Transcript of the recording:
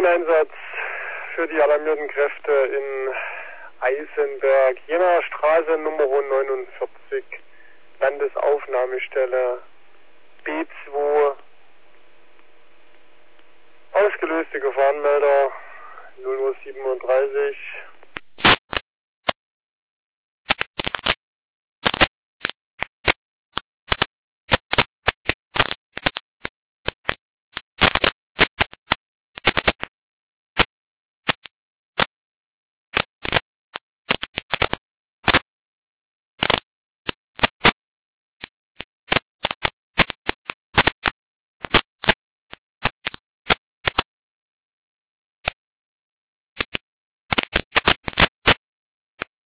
Notärzeinsatz für die alarmierten Kräfte in Eisenberg, Jenaer Straße Nummer 49, Landesaufnahmestelle B2. Ausgelöste Gefahrenmelder 0:37 Uhr.